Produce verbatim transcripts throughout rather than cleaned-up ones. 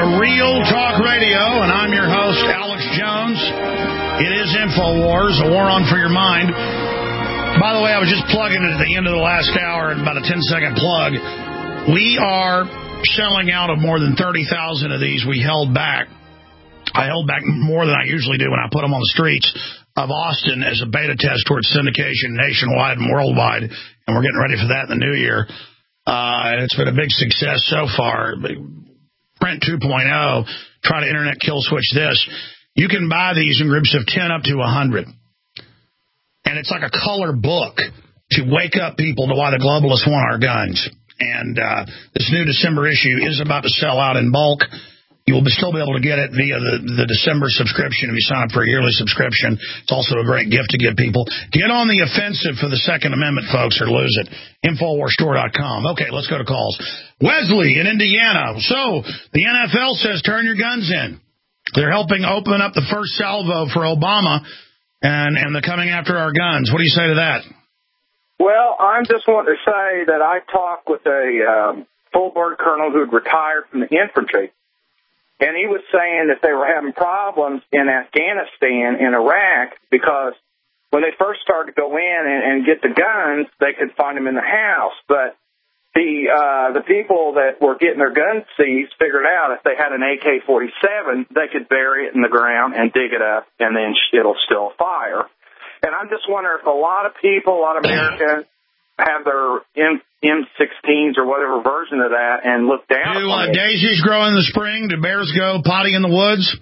to Real Talk Radio, and I'm your host, Alex Jones. It is InfoWars, a war on for your mind. By the way, I was just plugging it at the end of the last hour, about a ten-second plug. We are selling out of more than thirty thousand of these. We held back. I held back more than I usually do when I put them on the streets of Austin as a beta test towards syndication nationwide and worldwide, and we're getting ready for that in the new year. Uh, and it's been a big success so far. Print two point oh, try to internet kill switch this. You can buy these in groups of ten up to one hundred. And it's like a color book to wake up people to why the globalists want our guns. And uh, this new December issue is about to sell out in bulk. You will still be able to get it via the, the December subscription if you sign up for a yearly subscription. It's also a great gift to give people. Get on the offensive for the Second Amendment, folks, or lose it. Infowars Store dot com. Okay, let's go to calls. Wesley in Indiana. So, the N F L says turn your guns in. They're helping open up the first salvo for Obama, and, and they're coming after our guns. What do you say to that? Well, I'm just wanting to say that I talked with a um, full-board colonel who had retired from the infantry. And he was saying that they were having problems in Afghanistan and Iraq because when they first started to go in and, and get the guns, they could find them in the house. But the uh, the people that were getting their guns seized figured out if they had an A K forty-seven, they could bury it in the ground and dig it up, and then it'll still fire. And I'm just wondering if a lot of people, a lot of Americans, have their M M16s or whatever version of that and look down Do on uh, it. daisies grow in the spring? Do bears go potty in the woods?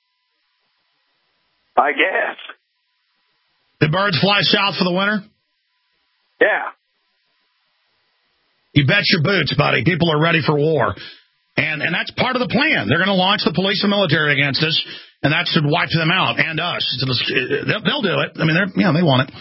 I guess. Do birds fly south for the winter? Yeah. You bet your boots, buddy. People are ready for war. And and that's part of the plan. They're going to launch the police and military against us, and that's to wipe them out and us. They'll, they'll do it. I mean, they're yeah, they want it.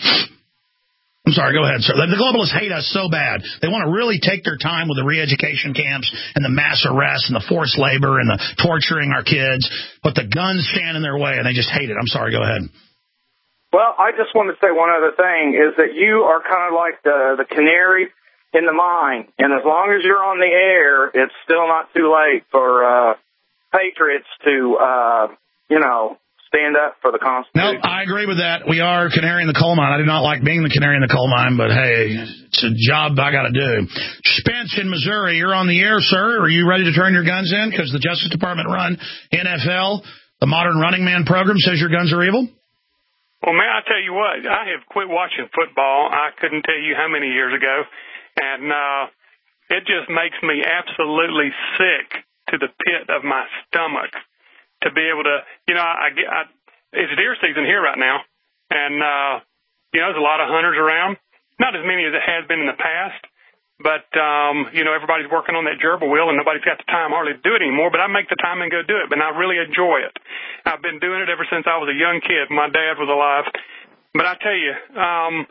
I'm sorry, go ahead, sir. The globalists hate us so bad. They want to really take their time with the re-education camps and the mass arrests and the forced labor and the torturing our kids, but the guns stand in their way, and they just hate it. I'm sorry, go ahead. Well, I just want to say one other thing, is that you are kind of like the, the canary in the mine, and as long as you're on the air, it's still not too late for uh, patriots to, uh, you know, stand up for the Constitution. No, I agree with that. We are canary in the coal mine. I do not like being the canary in the coal mine, but hey, it's a job I got to do. Spence in Missouri, you're on the air, sir. Are you ready to turn your guns in? Because the Justice Department run N F L, the Modern Running Man program, says your guns are evil. Well, man, I tell you what, I have quit watching football. I couldn't tell you how many years ago, and uh, it just makes me absolutely sick to the pit of my stomach to be able to, you know, I, I, I it's deer season here right now, and, uh, you know, there's a lot of hunters around, not as many as it has been in the past, but, um, you know, everybody's working on that gerbil wheel, and nobody's got the time hardly to do it anymore, but I make the time and go do it, and I really enjoy it. I've been doing it ever since I was a young kid. My dad was alive, but I tell you, um,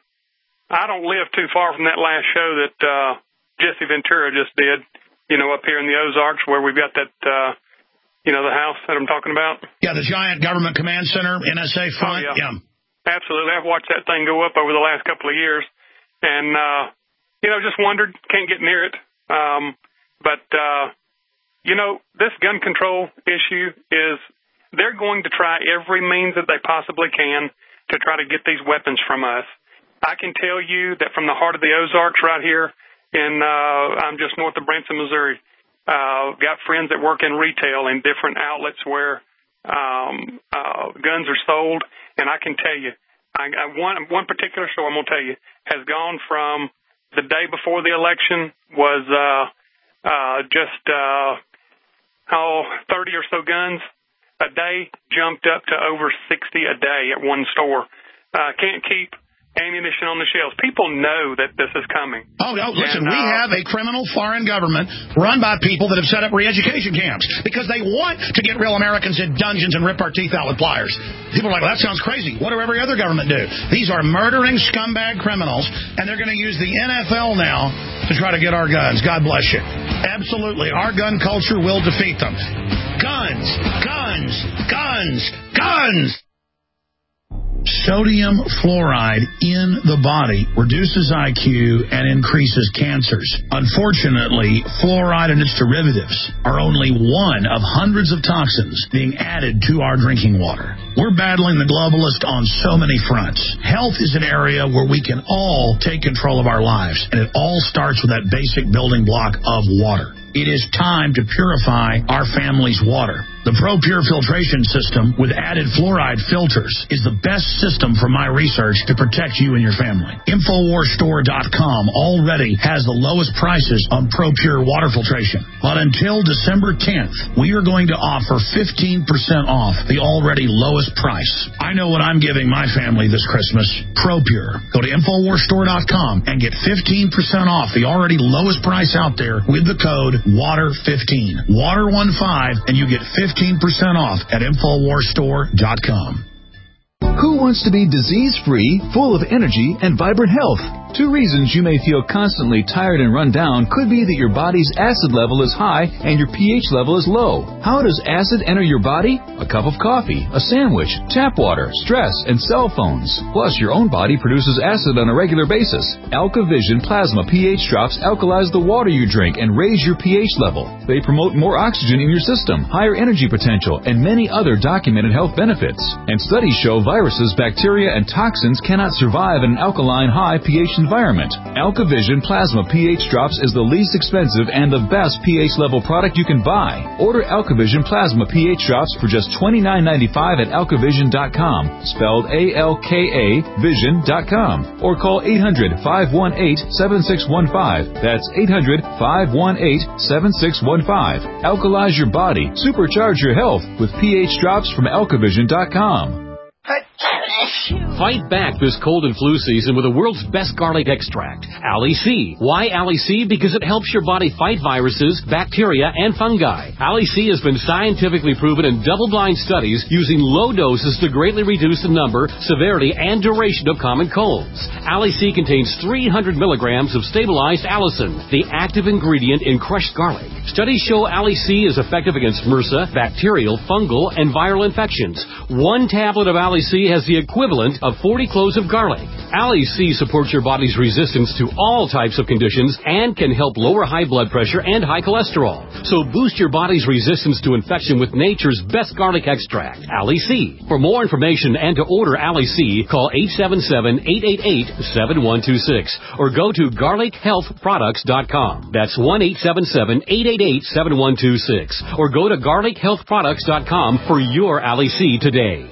I don't live too far from that last show that uh, Jesse Ventura just did, you know, up here in the Ozarks where we've got that, uh, you know, the house that I'm talking about? Yeah, the giant government command center, N S A front. Oh, yeah. yeah. Absolutely. I've watched that thing go up over the last couple of years. And, uh, you know, just wondered, can't get near it. Um, but, uh, you know, this gun control issue is they're going to try every means that they possibly can to try to get these weapons from us. I can tell you that from the heart of the Ozarks right here in, uh, I'm just north of Branson, Missouri, Uh, got friends that work in retail in different outlets where um, uh, guns are sold, and I can tell you, I, I, one one particular store I'm going to tell you has gone from the day before the election was uh, uh, just uh, oh thirty or so guns a day, jumped up to over sixty a day at one store. Uh, can't keep ammunition on the shelves. People know that this is coming. Oh, no, listen, and, uh, we have a criminal foreign government run by people that have set up re-education camps because they want to get real Americans in dungeons and rip our teeth out with pliers. People are like, well, that sounds crazy. What do every other government do? These are murdering scumbag criminals, and they're going to use the N F L now to try to get our guns. God bless you. Absolutely. Our gun culture will defeat them. Guns, guns, guns, guns. Sodium fluoride in the body reduces I Q and increases cancers. Unfortunately, fluoride and its derivatives are only one of hundreds of toxins being added to our drinking water. We're battling the globalist on so many fronts. Health is an area where we can all take control of our lives, and it all starts with that basic building block of water. It is time to purify our family's water. The ProPure filtration system with added fluoride filters is the best system from my research to protect you and your family. Infowars Store dot com already has the lowest prices on ProPure water filtration. But until December tenth, we are going to offer fifteen percent off the already lowest price. I know what I'm giving my family this Christmas. ProPure. Go to Infowars Store dot com and get fifteen percent off the already lowest price out there with the code water fifteen. water fifteen, and you get fifteen percent off at Infowars Store dot com. Who wants to be disease-free, full of energy, and vibrant health? Two reasons you may feel constantly tired and run down could be that your body's acid level is high and your pH level is low. How does acid enter your body? A cup of coffee, a sandwich, tap water, stress, and cell phones. Plus, your own body produces acid on a regular basis. AlkaVision Plasma pH drops alkalize the water you drink and raise your pH level. They promote more oxygen in your system, higher energy potential, and many other documented health benefits. And studies show viruses, bacteria, and toxins cannot survive in an alkaline high pH environment. AlkaVision Plasma pH Drops is the least expensive and the best pH level product you can buy. Order AlkaVision Plasma pH Drops for just twenty-nine ninety-five at alkavision dot com, spelled A L K A vision dot com, or call eight hundred, five one eight, seven six one five. That's eight hundred, five one eight, seven six one five. Alkalize your body, supercharge your health with pH Drops from alkavision dot com. Fight back this cold and flu season with the world's best garlic extract, Ali-C. Why Ali-C? Because it helps your body fight viruses, bacteria, and fungi. Ali-C has been scientifically proven in double-blind studies using low doses to greatly reduce the number, severity, and duration of common colds. Ali-C contains three hundred milligrams of stabilized allicin, the active ingredient in crushed garlic. Studies show Ali-C is effective against MRSA, bacterial, fungal, and viral infections. One tablet of Ali-C has the equivalent of forty cloves of garlic. Ali-C supports your body's resistance to all types of conditions and can help lower high blood pressure and high cholesterol. So boost your body's resistance to infection with nature's best garlic extract, Ali-C. For more information and to order Ali-C, call eight seven seven, eight eight eight, seven one two six or go to garlic health products dot com. That's one eight seven seven, eight eight eight, seven one two six or go to garlic health products dot com for your Ali-C today.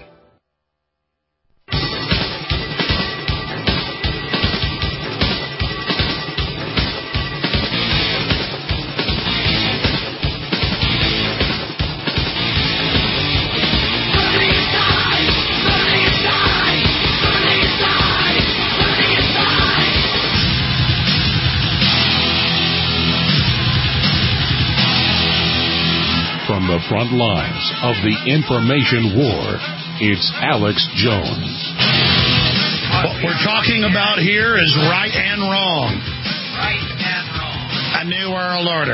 From the front lines of the information war, it's Alex Jones. What we're talking about here is right and wrong. Right and wrong. A new world order.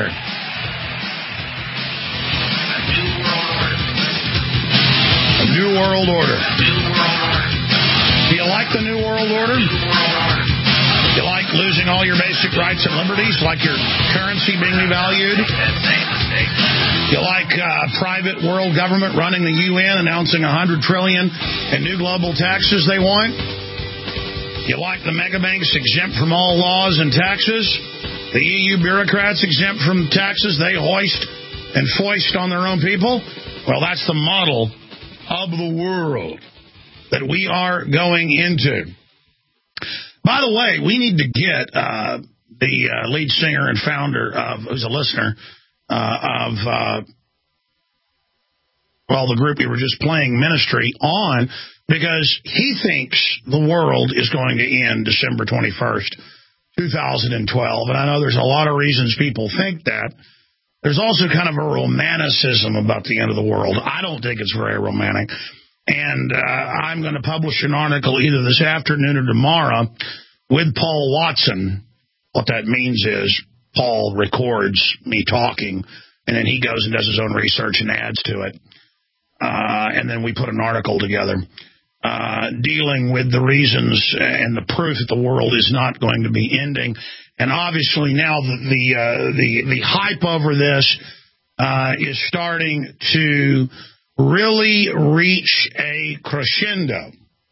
A new world order. A new world order. A new world order. Do you like the new world order? New world order. You like losing all your basic rights and liberties, like your currency being devalued? That same mistake. You like uh, private world government running the U N, announcing one hundred trillion dollars in new global taxes they want? You like the mega banks exempt from all laws and taxes? The E U bureaucrats exempt from taxes they hoist and foist on their own people? Well, that's the model of the world that we are going into. By the way, we need to get uh, the uh, lead singer and founder of, who's a listener, uh, of, uh, well, the group we were just playing, Ministry, on, because he thinks the world is going to end December twenty-first, two thousand twelve. And I know there's a lot of reasons people think that. There's also kind of a romanticism about the end of the world. I don't think it's very romantic. And uh, I'm going to publish an article either this afternoon or tomorrow with Paul Watson. What that means is Paul records me talking, and then he goes and does his own research and adds to it. Uh, and then we put an article together. uh, dealing with the reasons and the proof that the world is not going to be ending. And obviously now the the uh, the, the hype over this uh, is starting to really reach a crescendo.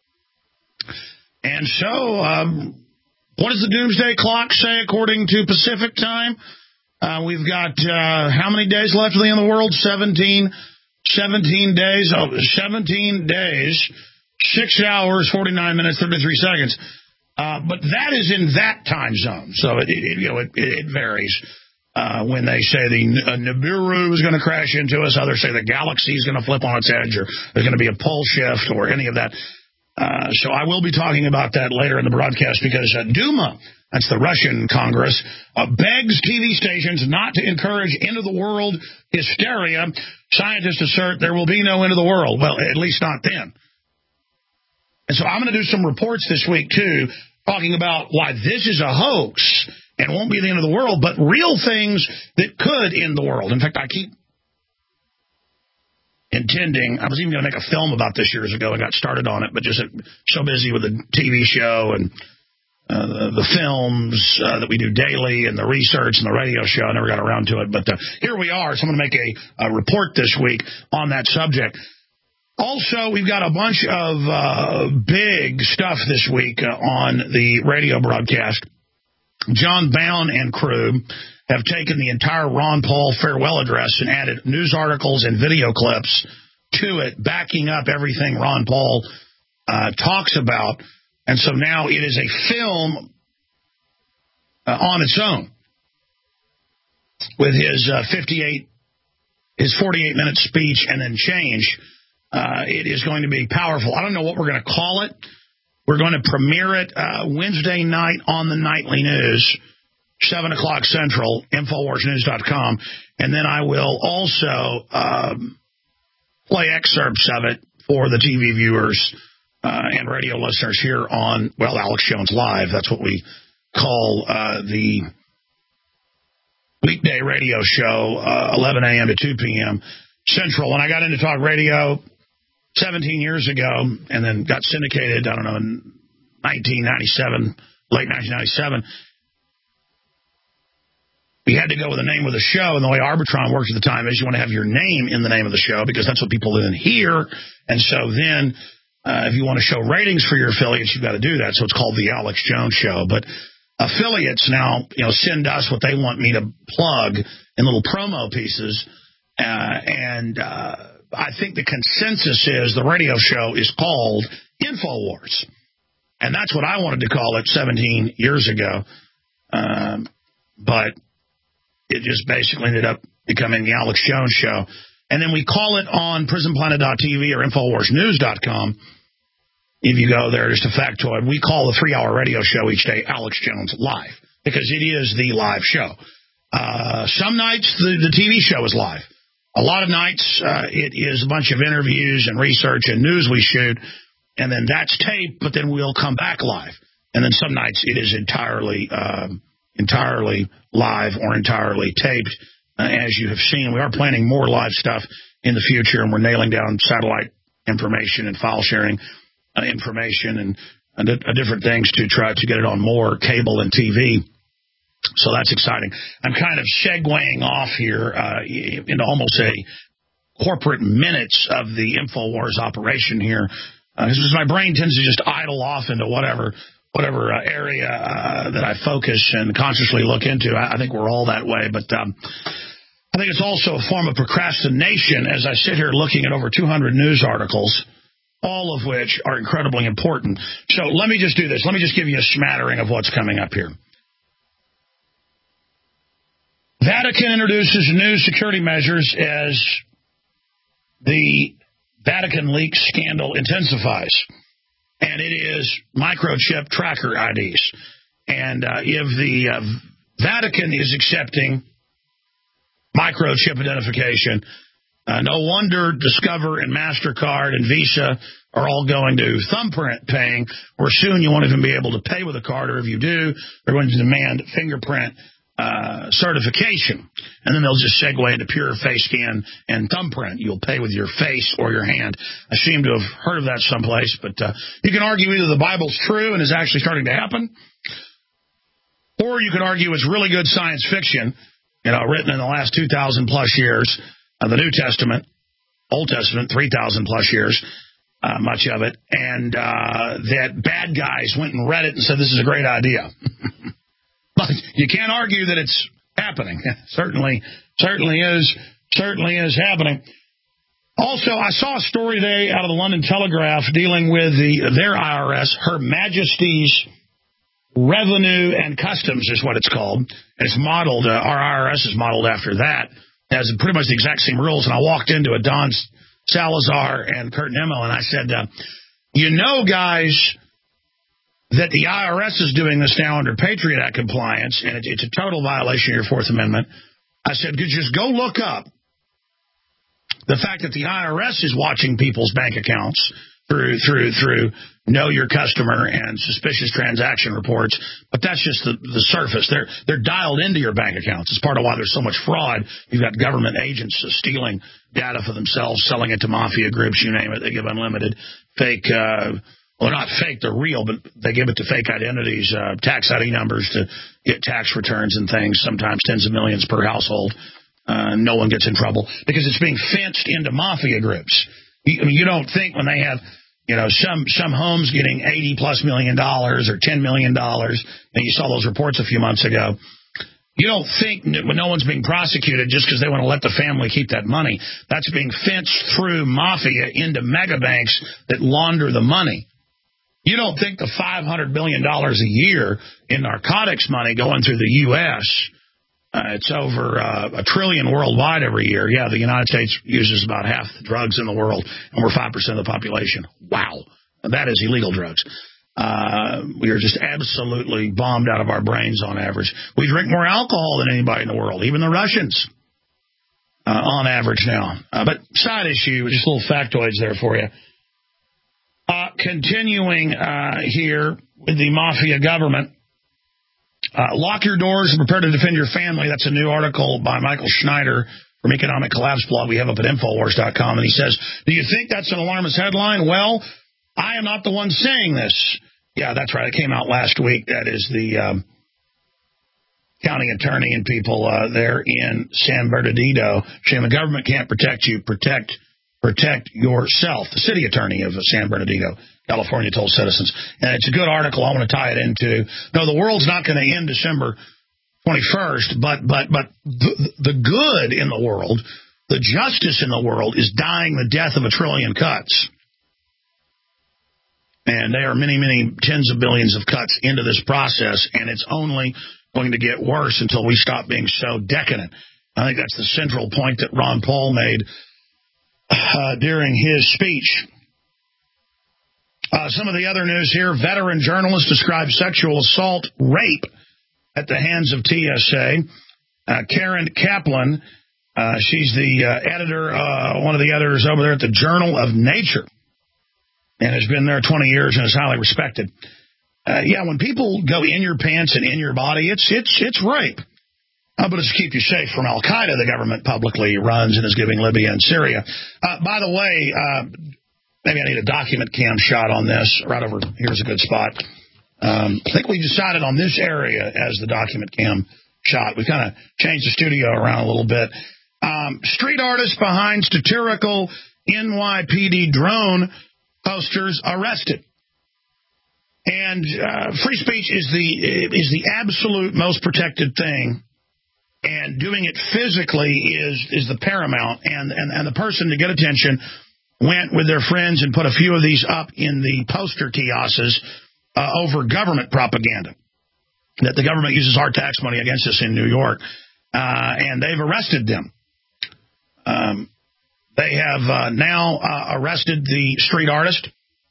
And so, um, what does the doomsday clock say according to Pacific time? Uh, we've got uh, how many days left in the end of the world? seventeen, seventeen days. Oh, seventeen days, six hours, forty-nine minutes, thirty-three seconds. Uh, but that is in that time zone, so it, it you know it, it varies. Uh, when they say the uh, Nibiru is going to crash into us, others say the galaxy is going to flip on its edge, or there's going to be a pole shift, or any of that. Uh, so I will be talking about that later in the broadcast because uh, Duma, that's the Russian Congress, uh, begs T V stations not to encourage end-of-the-world hysteria. Scientists assert there will be no end of the world. Well, at least not then. And so I'm going to do some reports this week, too, talking about why this is a hoax and won't be the end of the world, but real things that could end the world. In fact, I keep intending, I was even going to make a film about this years ago and got started on it, but just so busy with the T V show and uh, the, the films uh, that we do daily and the research and the radio show, I never got around to it. But uh, here we are, so I'm going to make a, a report this week on that subject. Also, we've got a bunch of uh, big stuff this week uh, on the radio broadcast. John Bound and crew have taken the entire Ron Paul farewell address and added news articles and video clips to it, backing up everything Ron Paul uh, talks about. And so now it is a film uh, on its own with his uh, fifty-eight, his forty-eight minute speech and then change. Uh, it is going to be powerful. I don't know what we're going to call it. We're going to premiere it uh, Wednesday night on the Nightly News, seven o'clock Central, Infowars News dot com. And then I will also um, play excerpts of it for the T V viewers uh, and radio listeners here on, well, Alex Jones Live. That's what we call uh, the weekday radio show, uh, eleven a.m. to two p.m. Central. When I got into talk radio seventeen years ago and then got syndicated, I don't know, in nineteen ninety-seven, late nineteen ninety-seven, we had to go with the name of the show, and the way Arbitron works at the time is you want to have your name in the name of the show because that's what people then hear. And so then uh, if you want to show ratings for your affiliates, you've got to do that. So it's called the Alex Jones Show. But affiliates now, you know, send us what they want me to plug in little promo pieces. Uh, and uh, I think the consensus is the radio show is called InfoWars. And that's what I wanted to call it seventeen years ago. Um, but it just basically ended up becoming the Alex Jones Show. And then we call it on prison planet dot t v or Infowars News dot com. If you go there, just a factoid, we call the three-hour radio show each day Alex Jones Live because it is the live show. Uh, some nights the, the T V show is live. A lot of nights uh, it is a bunch of interviews and research and news we shoot, and then that's taped, but then we'll come back live. And then some nights it is entirely um, entirely live or entirely taped. Uh, as you have seen, we are planning more live stuff in the future, and we're nailing down satellite information and file sharing uh, information and uh, d- uh, different things to try to get it on more cable and T V. So that's exciting. I'm kind of segueing off here uh, into almost a corporate minutes of the InfoWars operation here. Uh, because my brain tends to just idle off into whatever whatever uh, area uh, that I focus and consciously look into. I, I think we're all that way. But um, I think it's also a form of procrastination as I sit here looking at over two hundred news articles, all of which are incredibly important. So let me just do this. Let me just give you a smattering of what's coming up here. Vatican introduces new security measures as the Vatican leaks scandal intensifies. And it is microchip tracker I Ds. And uh, if the uh, Vatican is accepting microchip identification, uh, no wonder Discover and MasterCard and Visa are all going to thumbprint paying, or soon you won't even be able to pay with a card, or if you do, they're going to demand fingerprint uh, certification. And then they'll just segue into pure face scan and thumbprint. You'll pay with your face or your hand. I seem to have heard of that someplace, but uh, you can argue either the Bible's true and is actually starting to happen, or you could argue it's really good science fiction, you know, written in the last two thousand plus years, uh, the New Testament, Old Testament, three thousand plus years, uh, much of it, and uh, that bad guys went and read it and said this is a great idea. But you can't argue that it's happening. certainly, certainly is, certainly is happening. Also, I saw a story today out of the London Telegraph dealing with the their I R S, Her Majesty's Revenue and Customs is what it's called. And it's modeled, uh, our I R S is modeled after that. It has pretty much the exact same rules. And I walked into a Don Salazar and Kurt Nimmel, and I said, uh, you know, guys, that the I R S is doing this now under Patriot Act compliance, and it, it's a total violation of your Fourth Amendment. I said, could you just go look up the fact that the I R S is watching people's bank accounts through through through know your customer and suspicious transaction reports, but that's just the, the surface. They're they're dialed into your bank accounts. It's part of why there's so much fraud. You've got government agents stealing data for themselves, selling it to mafia groups, you name it. They give unlimited fake, uh, well, not fake, they're real, but they give it to fake identities, uh, tax I D numbers to get tax returns and things, sometimes tens of millions per household. Uh, no one gets in trouble because it's being fenced into mafia groups. I mean, you don't think when they have, you know, some some homes getting eighty plus million dollars or ten million dollars, and you saw those reports a few months ago, you don't think when no one's being prosecuted just because they want to let the family keep that money. That's being fenced through mafia into mega banks that launder the money. You don't think the five hundred billion dollars a year in narcotics money going through the U S, Uh, it's over uh, a trillion worldwide every year. Yeah, the United States uses about half the drugs in the world, and we're five percent of the population. Wow. That is illegal drugs. Uh, we are just absolutely bombed out of our brains on average. We drink more alcohol than anybody in the world, even the Russians, uh, on average now. Uh, but side issue, just little factoids there for you. Uh, continuing uh, here with the mafia government. Uh, lock your doors and prepare to defend your family. That's a new article by Michael Schneider from Economic Collapse blog we have up at Infowars dot com. And he says, do you think that's an alarmist headline? Well, I am not the one saying this. Yeah, that's right. It came out last week. That is the um, county attorney and people uh, there in San Bernardino saying the government can't protect you. Protect protect yourself. The city attorney of San Bernardino, California, told citizens. And it's a good article. I want to tie it into. No, the world's not going to end December twenty-first, but but but the, the good in the world, the justice in the world is dying the death of a trillion cuts. And there are many, many tens of billions of cuts into this process, and it's only going to get worse until we stop being so decadent. I think that's the central point that Ron Paul made uh, during his speech. Uh, some of the other news here, veteran journalist describes sexual assault, rape at the hands of T S A. Uh, Karen Kaplan, uh, she's the uh, editor, uh, one of the editors over there at the Journal of Nature, and has been there twenty years and is highly respected. Uh, yeah, when people go in your pants and in your body, it's it's it's rape. Uh, but it's to keep you safe from Al-Qaeda, the government publicly runs and is giving Libya and Syria. Uh, by the way, uh, maybe I need a document cam shot on this. Right over here's a good spot. Um, I think we decided on this area as the document cam shot. We kind of changed the studio around a little bit. Um, street artist behind satirical N Y P D drone posters arrested. And uh, free speech is the is the absolute most protected thing, and doing it physically is is the paramount. And and, and the person, to get attention, went with their friends and put a few of these up in the poster kiosks uh, over government propaganda, that the government uses our tax money against us in New York, uh, and they've arrested them. Um, they have uh, now uh, arrested the street artist.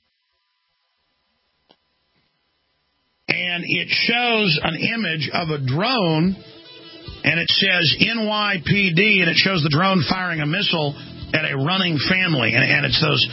And it shows an image of a drone, and it says N Y P D, and it shows the drone firing a missile at a running family. And, and it's those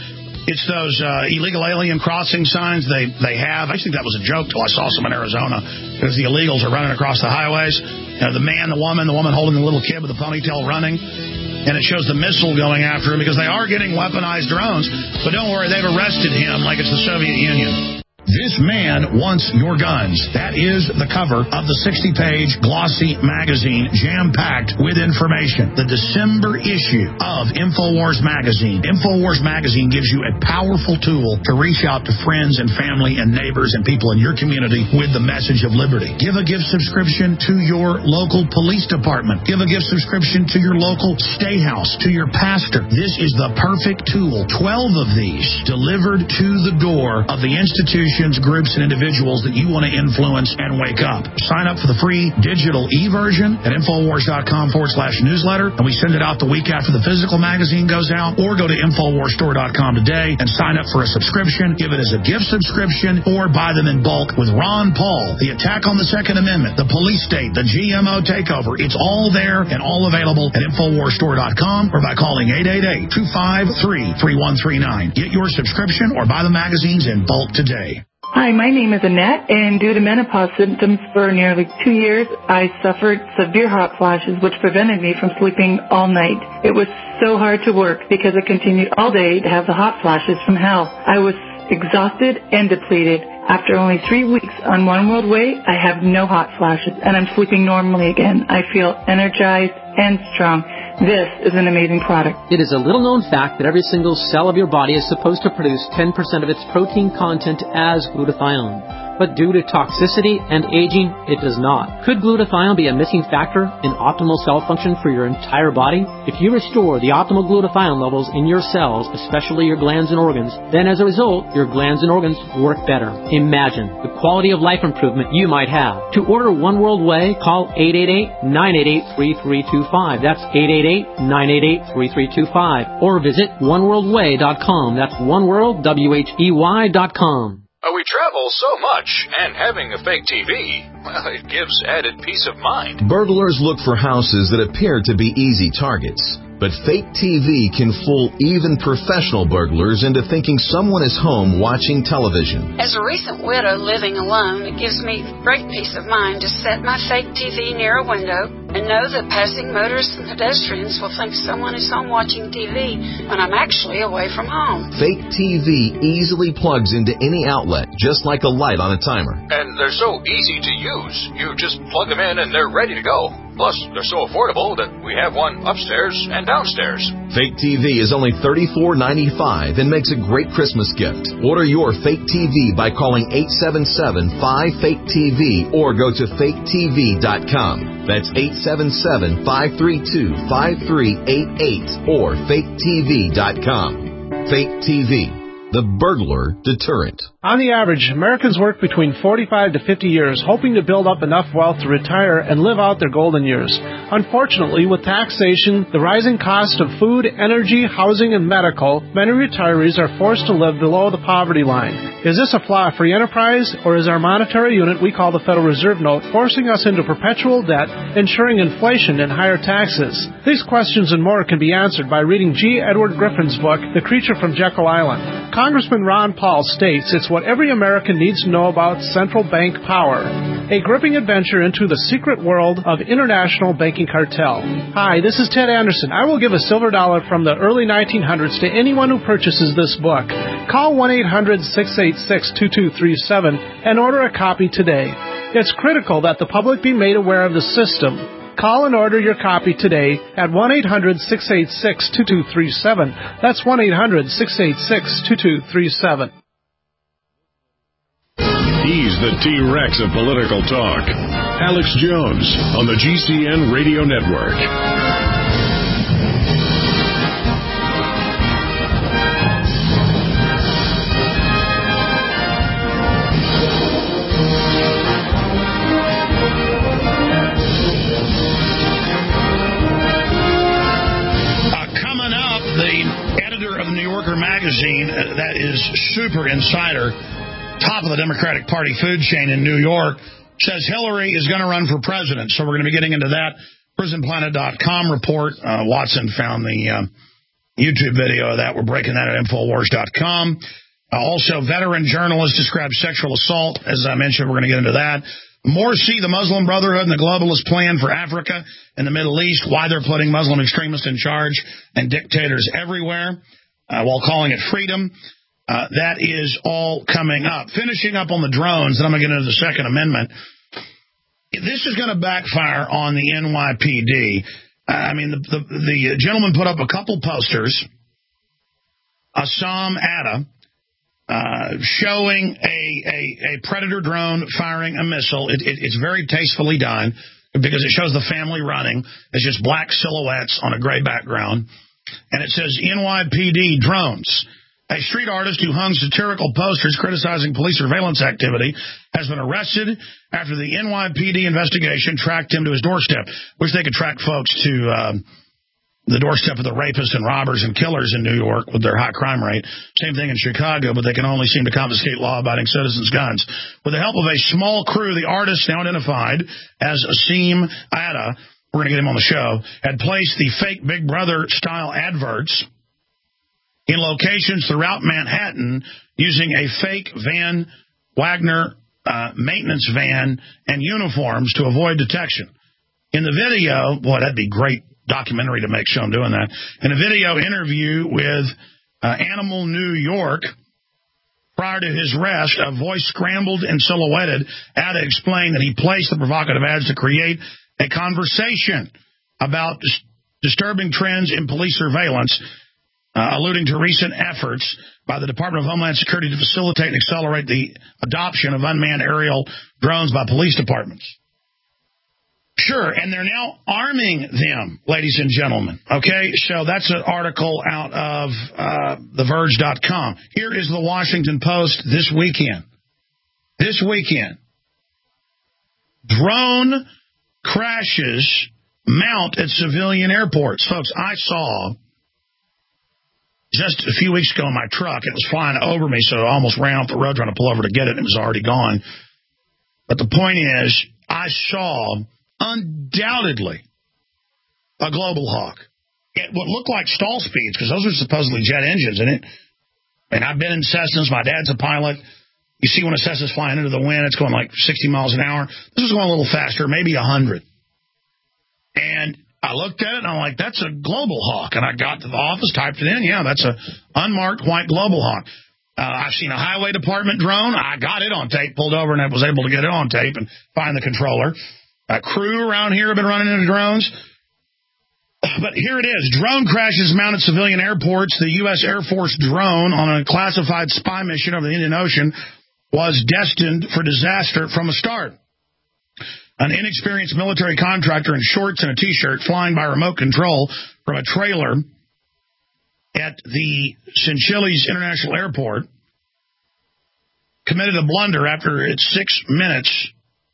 It's those uh, illegal alien crossing signs they, they have. I think that was a joke till I saw some in Arizona, because the illegals are running across the highways. You know, the man, the woman, the woman holding the little kid with the ponytail running. And it shows the missile going after him, because they are getting weaponized drones. But don't worry, they've arrested him like it's the Soviet Union. This man wants your guns. That is the cover of the sixty-page glossy magazine, jam-packed with information. The December issue of InfoWars magazine. InfoWars magazine gives you a powerful tool to reach out to friends and family and neighbors and people in your community with the message of liberty. Give a gift subscription to your local police department. Give a gift subscription to your local stay house, to your pastor. This is the perfect tool. Twelve of these delivered to the door of the institution, groups, and individuals that you want to influence and wake up. Sign up for the free digital e-version at Infowars.com forward slash newsletter, and we send it out the week after the physical magazine goes out, or go to Infowars Store dot com today and sign up for a subscription. Give it as a gift subscription, or buy them in bulk with Ron Paul, the attack on the Second Amendment, the police state, the G M O takeover. It's all there and all available at Infowars Store dot com or by calling eight eight eight, two five three, three one three nine. Get your subscription or buy the magazines in bulk today. Hi, my name is Annette, and due to menopause symptoms for nearly two years, I suffered severe hot flashes, which prevented me from sleeping all night. It was so hard to work because I continued all day to have the hot flashes from hell. I was exhausted and depleted. After only three weeks on One World Way, I have no hot flashes, and I'm sleeping normally again. I feel energized and strong. This is an amazing product. It is a little-known fact that every single cell of your body is supposed to produce ten percent of its protein content as glutathione. But due to toxicity and aging, it does not. Could glutathione be a missing factor in optimal cell function for your entire body? If you restore the optimal glutathione levels in your cells, especially your glands and organs, then as a result, your glands and organs work better. Imagine the quality of life improvement you might have. To order One World Way, call eight eight eight, nine eight eight, three three two five. That's eight eight eight, nine eight eight, three three two five. Or visit one world way dot com. That's oneworld, W H E Y dot com. Uh, we travel so much, and having a fake T V, well, it gives added peace of mind. Burglars look for houses that appear to be easy targets. But fake T V can fool even professional burglars into thinking someone is home watching television. As a recent widow living alone, it gives me great peace of mind to set my fake T V near a window and know that passing motorists and pedestrians will think someone is home watching T V when I'm actually away from home. Fake T V easily plugs into any outlet, just like a light on a timer. And they're so easy to use. You just plug them in and they're ready to go. Plus, they're so affordable that we have one upstairs and downstairs. Fake T V is only thirty-four ninety-five and makes a great Christmas gift. Order your fake T V by calling eight seven seven, five, fake T V or go to fake T V dot com. That's eight seven seven, five three two, five three eight eight or fake T V dot com. Fake T V, the burglar deterrent. On the average, Americans work between forty-five to fifty years, hoping to build up enough wealth to retire and live out their golden years. Unfortunately, with taxation, the rising cost of food, energy, housing, and medical, many retirees are forced to live below the poverty line. Is this a flaw-free enterprise, or is our monetary unit we call the Federal Reserve Note forcing us into perpetual debt, ensuring inflation and higher taxes? These questions and more can be answered by reading G. Edward Griffin's book, The Creature from Jekyll Island. Congressman Ron Paul states it's what every American needs to know about central bank power. A gripping adventure into the secret world of international banking cartel. Hi, this is Ted Anderson. I will give a silver dollar from the early nineteen hundreds to anyone who purchases this book. Call one eight hundred, six eight six, two two three seven and order a copy today. It's critical that the public be made aware of the system. Call and order your copy today at one eight hundred, six eight six, two two three seven. That's one eight hundred, six eight six, two two three seven. He's the T-Rex of political talk. Alex Jones on the G C N Radio Network. Magazine that is super insider, top of the Democratic Party food chain in New York, says Hillary is going to run for president. So we're going to be getting into that. prison planet dot com report. Uh, Watson found the uh, YouTube video of that. We're breaking that at Infowars dot com. Uh, also, veteran journalist describes sexual assault. As I mentioned, we're going to get into that. Morsi, the Muslim Brotherhood, and the globalist plan for Africa and the Middle East, why they're putting Muslim extremists in charge and dictators everywhere uh, while calling it freedom. Uh, that is all coming up. Finishing up on the drones, and I'm going to get into the Second Amendment. This is going to backfire on the N Y P D. Uh, I mean, the, the, the gentleman put up a couple posters, Assam Atta, Uh, showing a, a, a Predator drone firing a missile. It, it, it's very tastefully done because it shows the family running. It's just black silhouettes on a gray background. And it says N Y P D drones. A street artist who hung satirical posters criticizing police surveillance activity has been arrested after the N Y P D investigation tracked him to his doorstep. Wish they could track folks to Uh, the doorstep of the rapists and robbers and killers in New York with their high crime rate. Same thing in Chicago, but they can only seem to confiscate law-abiding citizens' guns. With the help of a small crew, the artist, now identified as Assam Atta, we're going to get him on the show, had placed the fake Big Brother-style adverts in locations throughout Manhattan using a fake Van Wagner uh, maintenance van and uniforms to avoid detection. In the video, boy, that'd be great documentary to make, show him doing that. In a video interview with uh, Animal New York, prior to his arrest, a voice scrambled and silhouetted. Atta explained that he placed the provocative ads to create a conversation about dis- disturbing trends in police surveillance, uh, alluding to recent efforts by the Department of Homeland Security to facilitate and accelerate the adoption of unmanned aerial drones by police departments. Sure, and they're now arming them, ladies and gentlemen. Okay, so that's an article out of uh, the verge dot com. Here is the Washington Post this weekend. This weekend, drone crashes mount at civilian airports. Folks, I saw just a few weeks ago in my truck, it was flying over me, so I almost ran off the road trying to pull over to get it, and it was already gone. But the point is, I saw undoubtedly a Global Hawk. It what looked like stall speeds, because those are supposedly jet engines in it. And I've been in Cessnas. My dad's a pilot. You see when a Cessna's flying into the wind, it's going like sixty miles an hour. This was going a little faster, maybe one hundred. And I looked at it, and I'm like, that's a Global Hawk. And I got to the office, typed it in. Yeah, that's a unmarked white Global Hawk. Uh, I've seen a highway department drone. I got it on tape, pulled over, and I was able to get it on tape and find the controller. A crew around here have been running into drones. But here it is. Drone crashes mount at civilian airports. The U S Air Force drone on a classified spy mission over the Indian Ocean was destined for disaster from the start. An inexperienced military contractor in shorts and a T-shirt flying by remote control from a trailer at the Chinchillis International Airport committed a blunder after its six minutes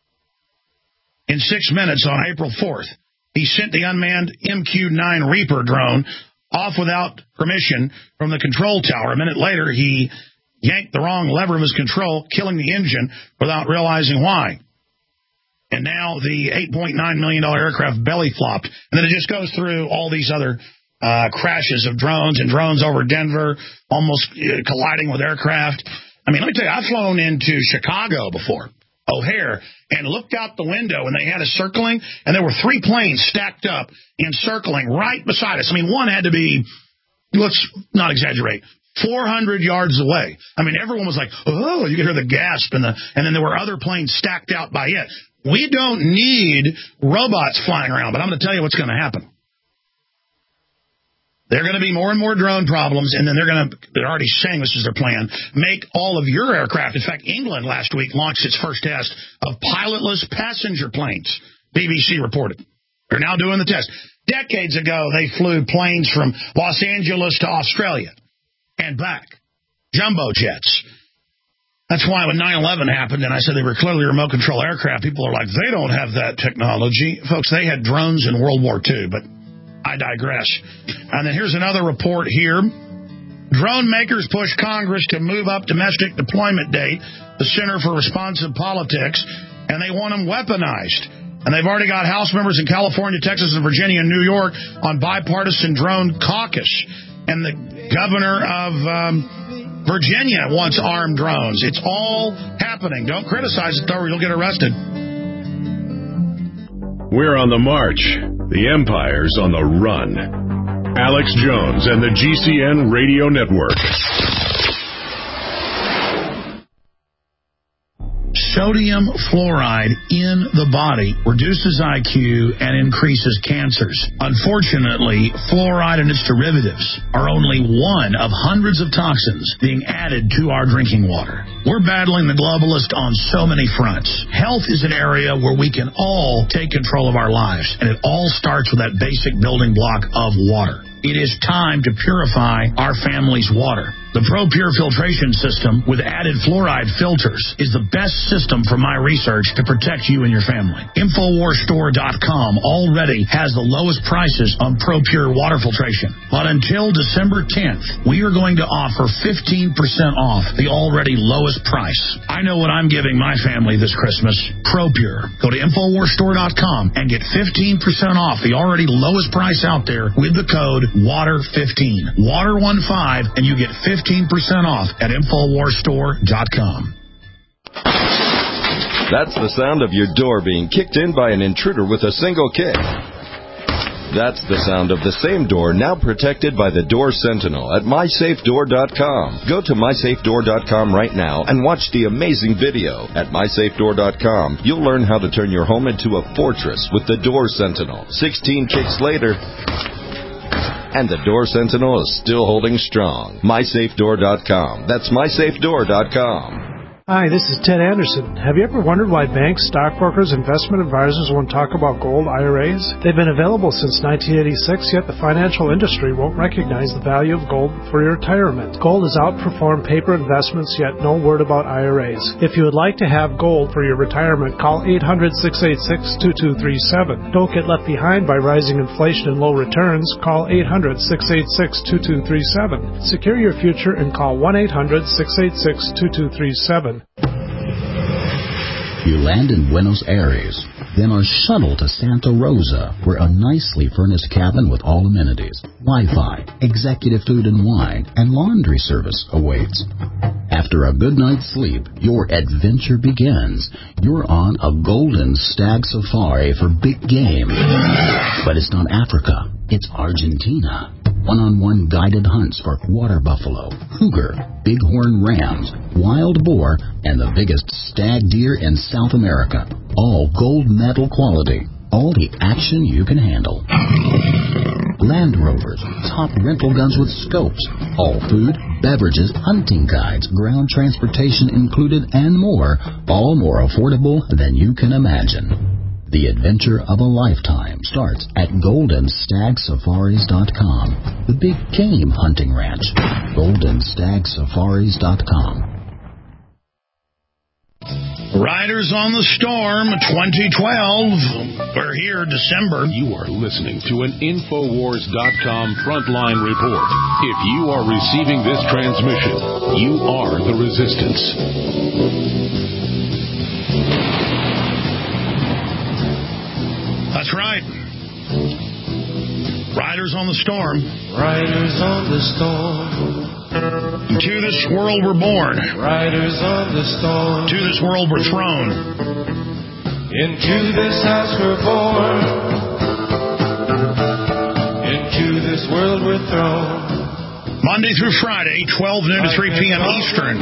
In six minutes on April fourth, he sent the unmanned M Q nine Reaper drone off without permission from the control tower. A minute later, he yanked the wrong lever of his control, killing the engine without realizing why. And now the eight point nine million dollars aircraft belly flopped. And then it just goes through all these other uh, crashes of drones and drones over Denver, almost uh, colliding with aircraft. I mean, let me tell you, I've flown into Chicago before, O'Hare, and looked out the window, and they had us circling, and there were three planes stacked up and circling right beside us. I mean, one had to be, let's not exaggerate, four hundred yards away. I mean, everyone was like, oh, you could hear the gasp, and, the, and then there were other planes stacked out by it. We don't need robots flying around, but I'm going to tell you what's going to happen. There are going to be more and more drone problems, and then they're going to, they're already saying this is their plan, make all of your aircraft. In fact, England last week launched its first test of pilotless passenger planes, B B C reported. They're now doing the test. Decades ago, they flew planes from Los Angeles to Australia and back, jumbo jets. That's why when nine eleven happened, and I said they were clearly remote control aircraft, people are like, they don't have that technology. Folks, they had drones in World War Two, but I digress. And then here's another report here. Drone makers push Congress to move up domestic deployment date, the Center for Responsive Politics, and they want them weaponized. And they've already got House members in California, Texas, and Virginia, and New York on bipartisan drone caucus. and the governor of um, Virginia wants armed drones. It's all happening. Don't criticize it, though, or you'll get arrested. We're on the march. The empire's on the run. Alex Jones and the G C N Radio Network. Sodium fluoride in the body reduces I Q and increases cancers. Unfortunately, fluoride and its derivatives are only one of hundreds of toxins being added to our drinking water. We're battling the globalists on so many fronts. Health is an area where we can all take control of our lives, and it all starts with that basic building block of water. It is time to purify our family's water. The ProPure filtration system with added fluoride filters is the best system from my research to protect you and your family. Infowars Store dot com already has the lowest prices on ProPure water filtration. But until December tenth, we are going to offer fifteen percent off the already lowest price. I know what I'm giving my family this Christmas. ProPure. Go to Infowars Store dot com and get fifteen percent off the already lowest price out there with the code water fifteen. water fifteen, and you get fifteen percent off at Infowars Store dot com. That's the sound of your door being kicked in by an intruder with a single kick. That's the sound of the same door now protected by the Door Sentinel at my safe door dot com. Go to my safe door dot com right now and watch the amazing video. At my safe door dot com, you'll learn how to turn your home into a fortress with the Door Sentinel. sixteen kicks later, and the Door Sentinel is still holding strong. my safe door dot com. That's my safe door dot com. Hi, this is Ted Anderson. Have you ever wondered why banks, stockbrokers, investment advisors won't talk about gold I R As? They've been available since nineteen eighty-six, yet the financial industry won't recognize the value of gold for your retirement. Gold has outperformed paper investments, yet no word about I R As. If you would like to have gold for your retirement, call eight hundred, six eight six, two two three seven. Don't get left behind by rising inflation and low returns. Call eight hundred, six eight six, two two three seven. Secure your future and call one eight hundred, six eight six, two two three seven. You land in Buenos Aires, then are shuttled to Santa Rosa, where a nicely furnished cabin with all amenities, Wi-Fi, executive food and wine, and laundry service awaits. After a good night's sleep, your adventure begins. You're on a golden stag safari for big game. But it's not Africa, it's Argentina. One-on-one guided hunts for water buffalo, cougar, bighorn rams, wild boar, and the biggest stag deer in South America. All gold medal quality. All the action you can handle. Land Rovers, top rental guns with scopes, all food, beverages, hunting guides, ground transportation included, and more, all more affordable than you can imagine. The adventure of a lifetime starts at golden stag safaris dot com, the big game hunting ranch. golden stag safaris dot com. Riders on the Storm twenty twelve. We're here December. You are listening to an Infowars dot com frontline report. If you are receiving this transmission, you are the resistance. That's right. Riders on the Storm. Riders on the storm. To this world we're born. Riders on the storm. To this world we're thrown. Into this house we're born. Into this world we're thrown. Monday through Friday, twelve noon to three p.m. Eastern.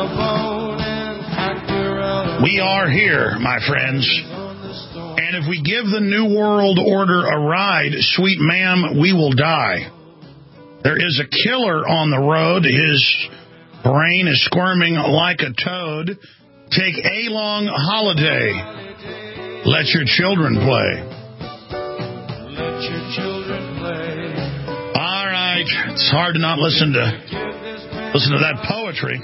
We are here, my friends. And if we give the New World Order a ride, sweet ma'am, we will die. There is a killer on the road. His brain is squirming like a toad. Take a long holiday. Let your children play. Let your children play. All right. It's hard to not listen to listen to that poetry.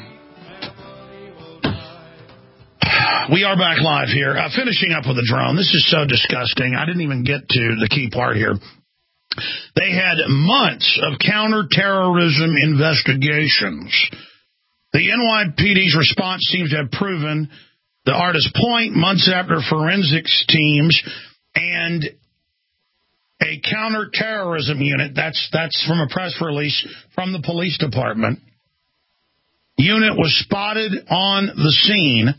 We are back live here. Uh, finishing up with the drone. This is so disgusting. I didn't even get to the key part here. They had months of counterterrorism investigations. The N Y P D's response seems to have proven the artist's point months after forensics teams and a counterterrorism unit, that's, that's from a press release from the police department, unit was spotted on the scene.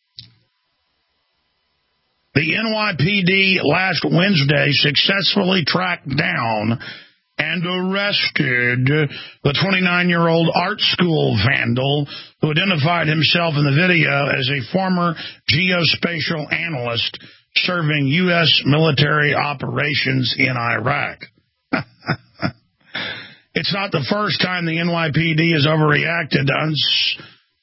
The N Y P D last Wednesday successfully tracked down and arrested the twenty-nine-year-old art school vandal who identified himself in the video as a former geospatial analyst serving U S military operations in Iraq. It's not the first time the N Y P D has overreacted to uns-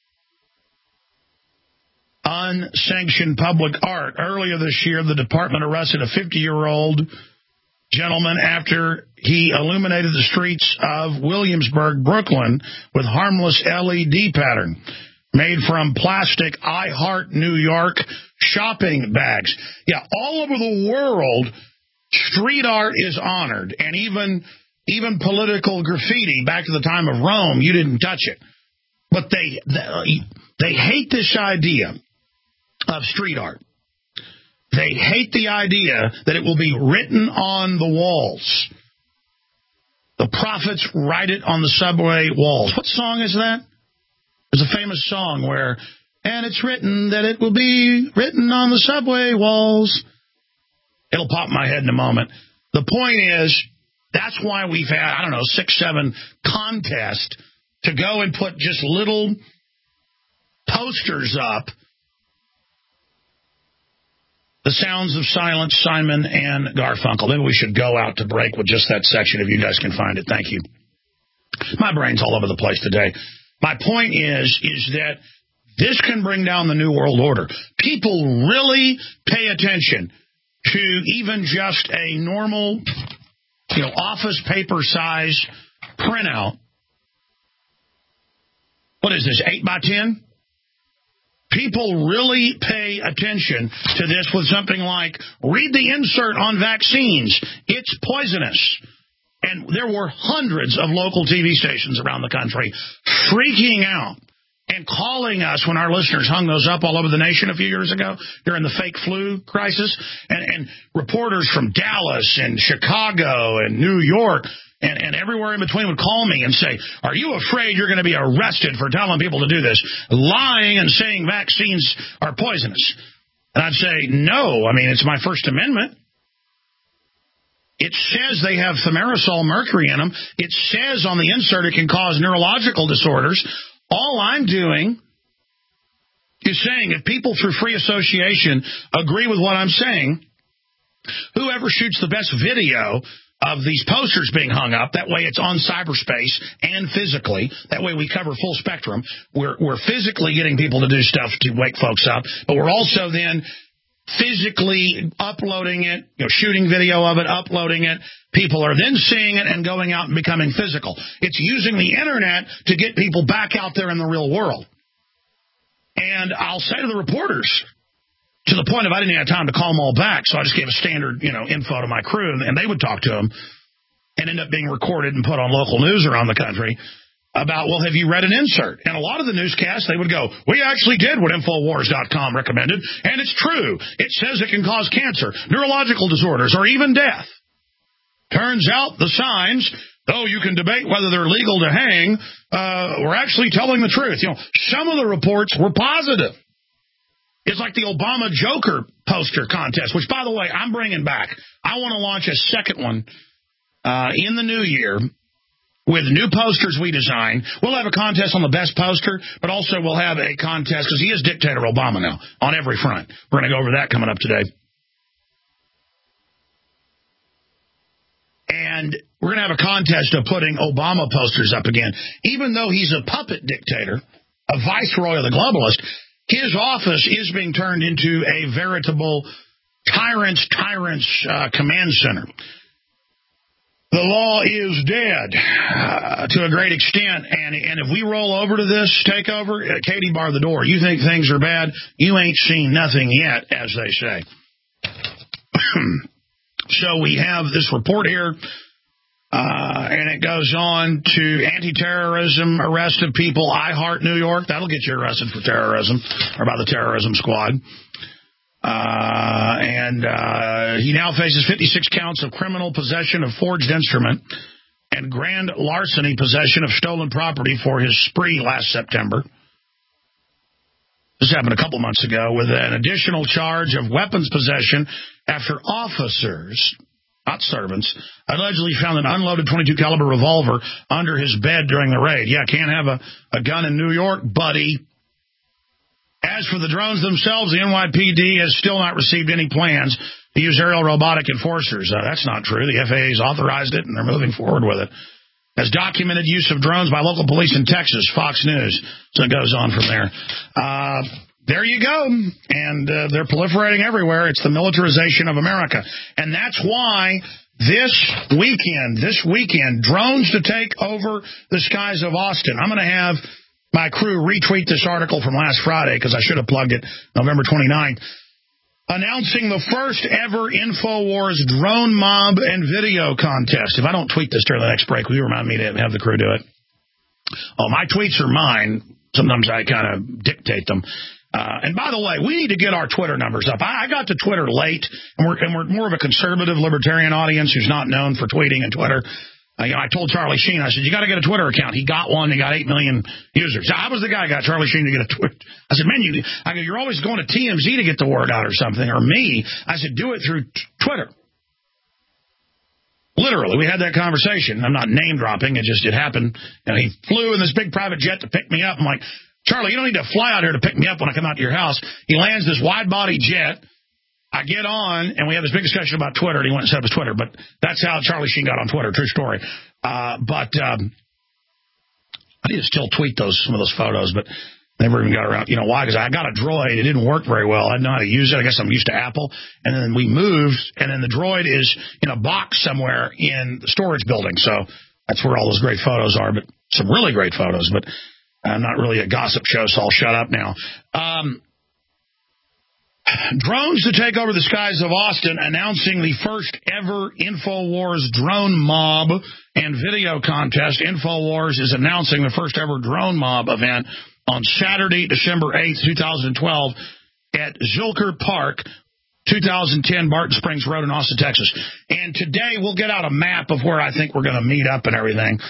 unsanctioned public art. Earlier this year, the department arrested a fifty-year-old gentleman after he illuminated the streets of Williamsburg, Brooklyn, with harmless L E D pattern made from plastic I Heart New York shopping bags. Yeah, all over the world, street art is honored, and even even political graffiti back to the time of Rome, you didn't touch it. But they they, they hate this idea of street art. They hate the idea that it will be written on the walls. The prophets write it on the subway walls. What song is that? There's a famous song where, and it's written that it will be written on the subway walls. It'll pop in my head in a moment. The point is, that's why we've had, I don't know, six, seven contests to go and put just little posters up. The Sounds of Silence, Simon and Garfunkel. Maybe we should go out to break with just that section if you guys can find it. Thank you. My brain's all over the place today. My point is, is that this can bring down the New World Order. People really pay attention to even just a normal, you know, office paper size printout. What is this, eight by ten? People really pay attention to this with something like, read the insert on vaccines. It's poisonous. And there were hundreds of local T V stations around the country freaking out and calling us when our listeners hung those up all over the nation a few years ago during the fake flu crisis. And, and reporters from Dallas and Chicago and New York and, and everywhere in between would call me and say, are you afraid you're going to be arrested for telling people to do this, lying and saying vaccines are poisonous? And I'd say, no. I mean, it's my First Amendment. It says they have thimerosal mercury in them. It says on the insert it can cause neurological disorders. All I'm doing is saying if people through free association agree with what I'm saying, whoever shoots the best video of these posters being hung up, that way it's on cyberspace and physically, that way we cover full spectrum. We're, we're physically getting people to do stuff to wake folks up, but we're also then physically uploading it, you know, shooting video of it, uploading it. People are then seeing it and going out and becoming physical. It's using the internet to get people back out there in the real world. And I'll say to the reporters, to the point of I didn't have time to call them all back, so I just gave a standard, you know, info to my crew, and they would talk to them and end up being recorded and put on local news around the country about, well, have you read an insert? And a lot of the newscasts, they would go, we actually did what Infowars dot com recommended, and it's true. It says it can cause cancer, neurological disorders, or even death. Turns out the signs, though you can debate whether they're legal to hang, uh, were actually telling the truth. You know, some of the reports were positive. It's like the Obama Joker poster contest, which, by the way, I'm bringing back. I want to launch a second one uh, in the new year with new posters we design. We'll have a contest on the best poster, but also we'll have a contest, because he is Dictator Obama now, on every front. We're going to go over that coming up today. And we're going to have a contest of putting Obama posters up again. Even though he's a puppet dictator, a viceroy of the globalist, his office is being turned into a veritable tyrant's tyrant's uh, command center. The law is dead uh, to a great extent, and and if we roll over to this takeover, uh, Katie, bar the door. You think things are bad? You ain't seen nothing yet, as they say. So we have this report here, uh, and it goes on to anti-terrorism, arrest of people, I Heart New York. That'll get you arrested for terrorism, or by the terrorism squad. Uh, and uh, he now faces fifty-six counts of criminal possession of forged instrument and grand larceny possession of stolen property for his spree last September. This happened a couple months ago with an additional charge of weapons possession after officers, not servants, allegedly found an unloaded twenty-two caliber revolver under his bed during the raid. Yeah, can't have a, a gun in New York, buddy. As for the drones themselves, the N Y P D has still not received any plans to use aerial robotic enforcers. Uh, that's not true. The F A A's authorized it, and they're moving forward with it. Has documented use of drones by local police in Texas, Fox News. So it goes on from there. Uh, there you go. And uh, they're proliferating everywhere. It's the militarization of America. And that's why this weekend, this weekend, drones to take over the skies of Austin. I'm going to have my crew retweet this article from last Friday, because I should have plugged it, November twenty-ninth, announcing the first ever InfoWars drone mob and video contest. If I don't tweet this during the next break, will you remind me to have the crew do it? Oh, my tweets are mine. Sometimes I kind of dictate them. Uh, and by the way, we need to get our Twitter numbers up. I, I got to Twitter late, and we're, and we're more of a conservative libertarian audience who's not known for tweeting and Twitter. Uh, you know, I told Charlie Sheen, I said, you got to get a Twitter account. He got one. He got eight million users. I was the guy who got Charlie Sheen to get a Twitter. I said, man, you, I go, you're always going to T M Z to get the word out or something, or me. I said, do it through t- Twitter. Literally, we had that conversation. I'm not name dropping. It just, it happened. You know, he flew in this big private jet to pick me up. I'm like, Charlie, you don't need to fly out here to pick me up when I come out to your house. He lands this wide body jet. I get on, and we have this big discussion about Twitter, and he went and set up his Twitter. But that's how Charlie Sheen got on Twitter. True story. Uh, but um, I need to still tweet those some of those photos, but never even got around. You know why? Because I got a Droid. It didn't work very well. I didn't know how to use it. I guess I'm used to Apple. And then we moved, and then the Droid is in a box somewhere in the storage building. So that's where all those great photos are, but some really great photos. But I'm not really a gossip show, so I'll shut up now. Um Drones to take over the skies of Austin, announcing the first ever InfoWars drone mob and video contest. InfoWars is announcing the first ever drone mob event on Saturday, December eighth, twenty twelve at Zilker Park, two thousand ten Barton Springs Road in Austin, Texas. And today we'll get out a map of where I think we're going to meet up and everything.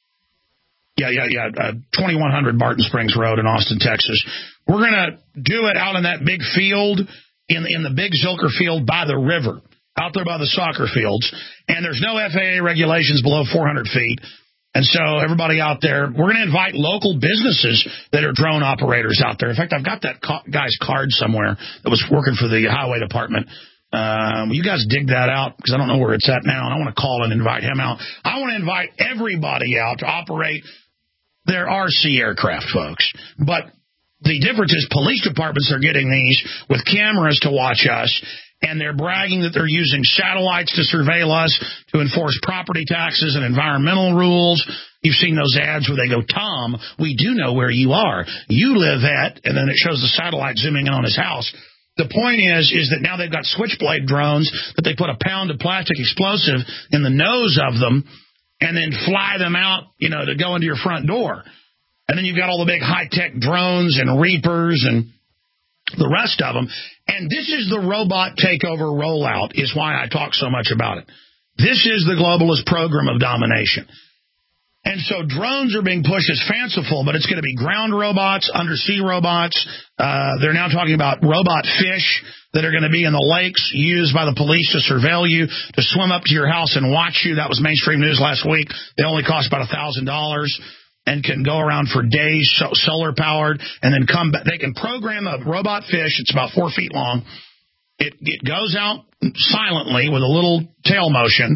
Yeah, yeah, yeah, uh, twenty-one hundred Barton Springs Road in Austin, Texas. We're going to do it out in that big field, in, in the big Zilker field by the river, out there by the soccer fields. And there's no F A A regulations below four hundred feet. And so everybody out there, we're going to invite local businesses that are drone operators out there. In fact, I've got that co- guy's card somewhere that was working for the highway department. Um, you guys dig that out, because I don't know where it's at now, and I want to call and invite him out. I want to invite everybody out to operate their R C aircraft, folks. But the difference is police departments are getting these with cameras to watch us, and they're bragging that they're using satellites to surveil us, to enforce property taxes and environmental rules. You've seen those ads where they go, Tom, we do know where you are. You live at, and then it shows the satellite zooming in on his house. The point is, is that now they've got switchblade drones that they put a pound of plastic explosive in the nose of them and then fly them out, you know, to go into your front door. And then you've got all the big high-tech drones and Reapers and the rest of them. And this is the robot takeover rollout, is why I talk so much about it. This is the globalist program of domination. And so drones are being pushed as fanciful, but it's going to be ground robots, undersea robots. Uh, they're now talking about robot fish that are going to be in the lakes used by the police to surveil you, to swim up to your house and watch you. That was mainstream news last week. They only cost about one thousand dollars and can go around for days, so solar powered, and then come back. They can program a robot fish. It's about four feet long. It, it goes out silently with a little tail motion,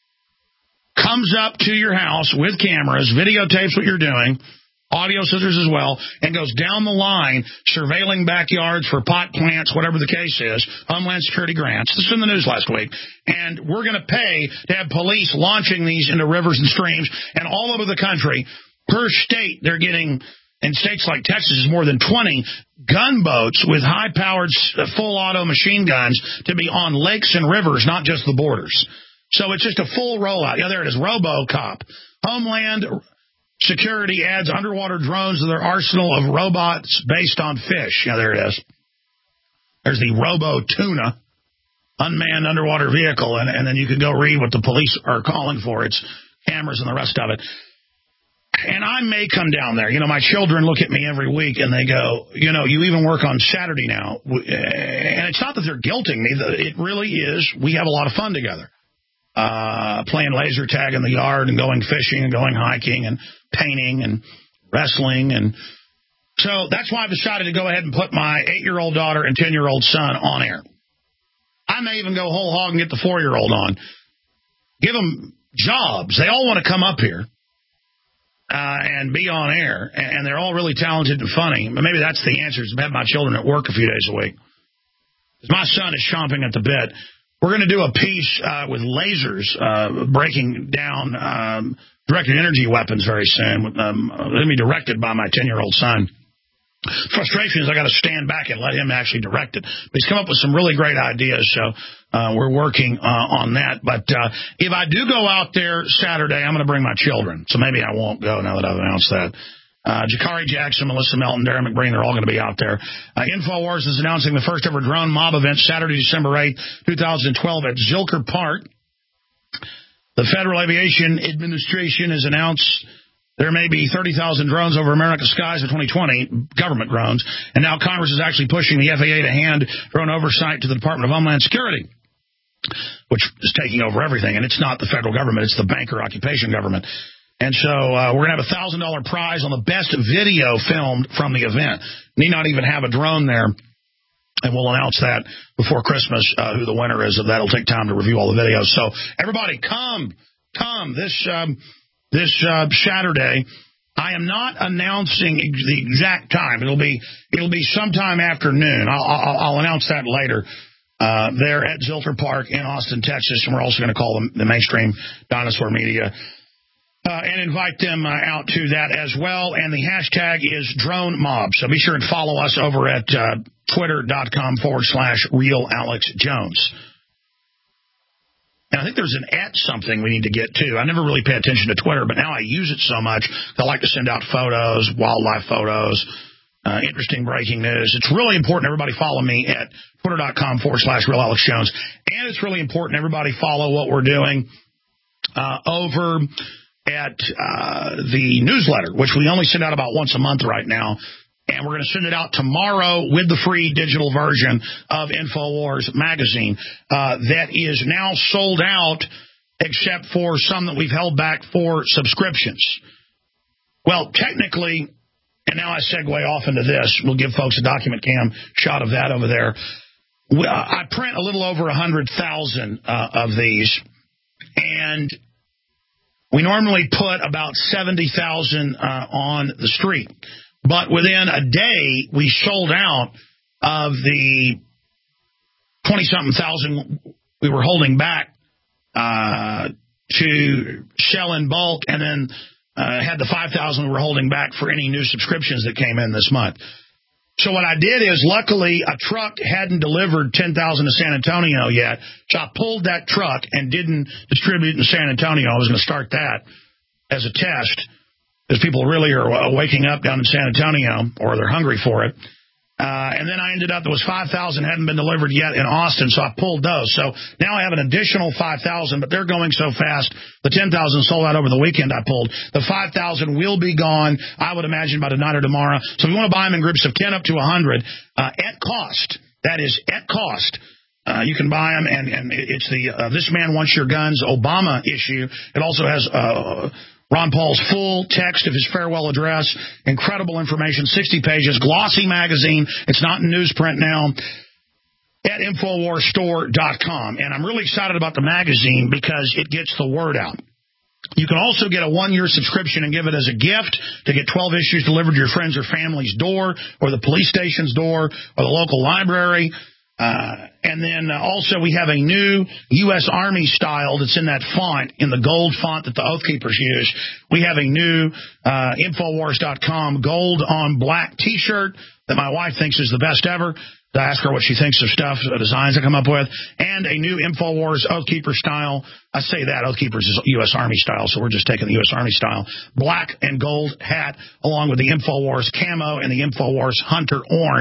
comes up to your house with cameras, videotapes what you're doing, audio scissors as well, and goes down the line surveilling backyards for pot plants, whatever the case is, Homeland Security grants. This is in the news last week. And we're going to pay to have police launching these into rivers and streams. And all over the country, per state, they're getting, in states like Texas, more than twenty gunboats with high-powered full-auto machine guns to be on lakes and rivers, not just the borders. So it's just a full rollout. Yeah, there it is, RoboCop. Homeland Security adds underwater drones to their arsenal of robots based on fish. Yeah, there it is. There's the Robo-Tuna, unmanned underwater vehicle, and, and then you can go read what the police are calling for. It's cameras and the rest of it. And I may come down there. You know, my children look at me every week, and they go, you know, you even work on Saturday now. And it's not that they're guilting me. It really is. We have a lot of fun together. Uh, playing laser tag in the yard and going fishing and going hiking and painting and wrestling. And so that's why I've decided to go ahead and put my eight-year-old daughter and ten-year-old son on air. I may even go whole hog and get the four-year-old on. Give them jobs. They all want to come up here. Uh, and be on air, and they're all really talented and funny. But maybe that's the answer, is to have my children at work a few days a week. My son is chomping at the bit. We're going to do a piece uh, with lasers uh, breaking down um, directed energy weapons very soon. Um, it'll be directed by my ten-year-old son. Frustration is I got to stand back and let him actually direct it. But he's come up with some really great ideas, so uh, we're working uh, on that. But uh, if I do go out there Saturday, I'm going to bring my children. So maybe I won't go now that I've announced that. Uh, Jakari Jackson, Melissa Melton, Darren McBreen, they're all going to be out there. Uh, InfoWars is announcing the first ever drone mob event Saturday, December eighth, twenty twelve at Zilker Park. The Federal Aviation Administration has announced there may be thirty thousand drones over America's skies in twenty twenty, government drones, and now Congress is actually pushing the F A A to hand drone oversight to the Department of Homeland Security, which is taking over everything, and it's not the federal government, it's the banker occupation government. And so uh, we're going to have a one thousand dollars prize on the best video filmed from the event. Need not even have a drone there, and we'll announce that before Christmas, uh, who the winner is. That'll take time to review all the videos. So everybody, come, come. This... Um, This uh, Saturday, I am not announcing the exact time. It'll be it'll be sometime afternoon. I'll, I'll, I'll announce that later. Uh, there at Zilker Park in Austin, Texas, and we're also going to call them the mainstream dinosaur media uh, and invite them uh, out to that as well. And the hashtag is Drone Mob. So be sure and follow us over at uh, twitter.com forward slash Real Alex Jones. And I think there's an at something we need to get to. I never really pay attention to Twitter, but now I use it so much. I like to send out photos, wildlife photos, uh, interesting breaking news. It's really important everybody follow me at twitter.com forward slash Real Alex Jones. And it's really important everybody follow what we're doing uh, over at uh, the newsletter, which we only send out about once a month right now. And we're going to send it out tomorrow with the free digital version of InfoWars magazine uh, that is now sold out, except for some that we've held back for subscriptions. Well, technically, and now I segue off into this. We'll give folks a document cam shot of that over there. We, uh, I print a little over one hundred thousand uh, of these, and we normally put about seventy thousand uh, on the street. But within a day, we sold out of the twenty-something thousand we were holding back uh, to sell in bulk, and then uh, had the five thousand we were holding back for any new subscriptions that came in this month. So what I did is, luckily, a truck hadn't delivered ten thousand to San Antonio yet, so I pulled that truck and didn't distribute in San Antonio. I was going to start that as a test, because people really are waking up down in San Antonio, or they're hungry for it. Uh, and then I ended up, there was five thousand hadn't been delivered yet in Austin, so I pulled those. So now I have an additional five thousand, but they're going so fast. The ten thousand sold out over the weekend I pulled. The five thousand will be gone, I would imagine, by tonight or tomorrow. So if you want to buy them in groups of ten up to one hundred, uh, at cost, that is at cost, Uh, you can buy them, and, and it's the uh, This Man Wants Your Guns Obama issue. It also has uh, Ron Paul's full text of his farewell address, incredible information, sixty pages, glossy magazine. It's not in newsprint now, at Infowars Store dot com. And I'm really excited about the magazine because it gets the word out. You can also get a one-year subscription and give it as a gift to get twelve issues delivered to your friends or family's door, or the police station's door, or the local library. Uh, and then uh, also we have a new U S Army style that's in that font, in the gold font that the Oath Keepers use. We have a new uh, Infowars dot com gold on black T-shirt that my wife thinks is the best ever. I ask her what she thinks of stuff, the designs I come up with, and a new Infowars Oath Keeper style. I say that, Oath Keepers is U S Army style, so we're just taking the U S Army style. Black and gold hat, along with the Infowars camo and the Infowars Hunter orange.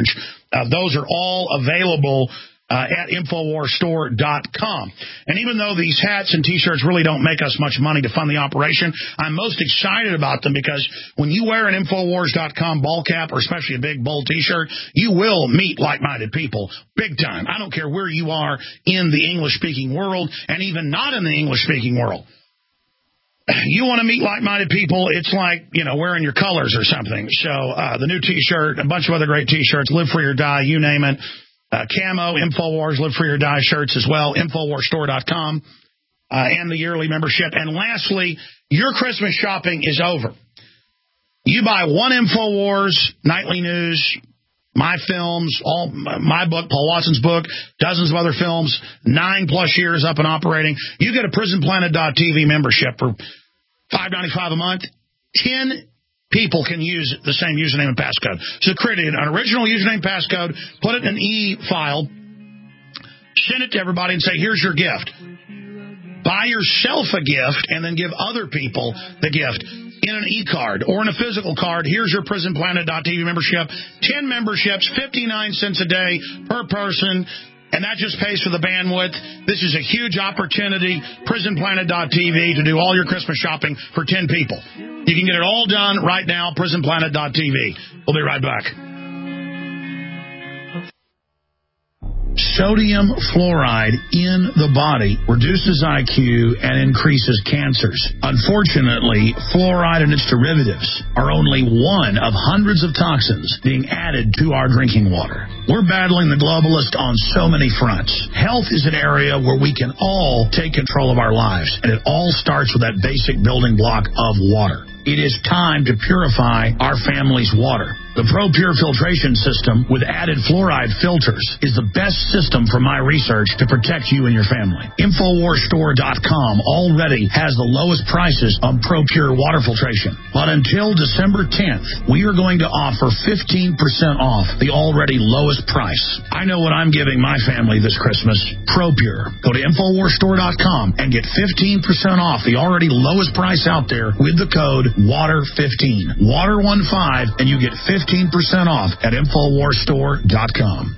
Uh, those are all available uh, at Infowars Store dot com. And even though these hats and T-shirts really don't make us much money to fund the operation, I'm most excited about them because when you wear an Infowars dot com ball cap, or especially a big, bold T-shirt, you will meet like-minded people big time. I don't care where you are in the English-speaking world, and even not in the English-speaking world. You want to meet like-minded people, it's like, you know, wearing your colors or something. So uh, the new T-shirt, a bunch of other great T-shirts, Live Free or Die, you name it. Uh, camo, Infowars, Live Free or Die shirts as well, Infowars Store dot com, uh, and the yearly membership. And lastly, your Christmas shopping is over. You buy one Infowars, nightly news, my films, all my book, Paul Watson's book, dozens of other films, nine plus years up and operating. You get a Prison Planet dot T V membership for five ninety-five a month. Ten people can use the same username and passcode. So create an original username passcode, put it in an e-file, send it to everybody and say, here's your gift. Buy yourself a gift and then give other people the gift in an e-card or in a physical card. Here's your Prison Planet dot T V membership. ten memberships, fifty-nine cents a day per person. And that just pays for the bandwidth. This is a huge opportunity, Prison Planet dot T V, to do all your Christmas shopping for ten people. You can get it all done right now, Prison Planet dot T V. We'll be right back. Sodium fluoride in the body reduces I Q and increases cancers. Unfortunately, fluoride and its derivatives are only one of hundreds of toxins being added to our drinking water. We're battling the globalist on so many fronts. Health is an area where we can all take control of our lives, and it all starts with that basic building block of water. It is time to purify our family's water. The ProPure filtration system with added fluoride filters is the best system from my research to protect you and your family. Infowars Store dot com already has the lowest prices on ProPure water filtration. But until December tenth, we are going to offer fifteen percent off the already lowest price. I know what I'm giving my family this Christmas. ProPure. Go to Infowars Store dot com and get fifteen percent off the already lowest price out there with the code water fifteen. water fifteen, and you get fifteen percent off at Infowars Store dot com.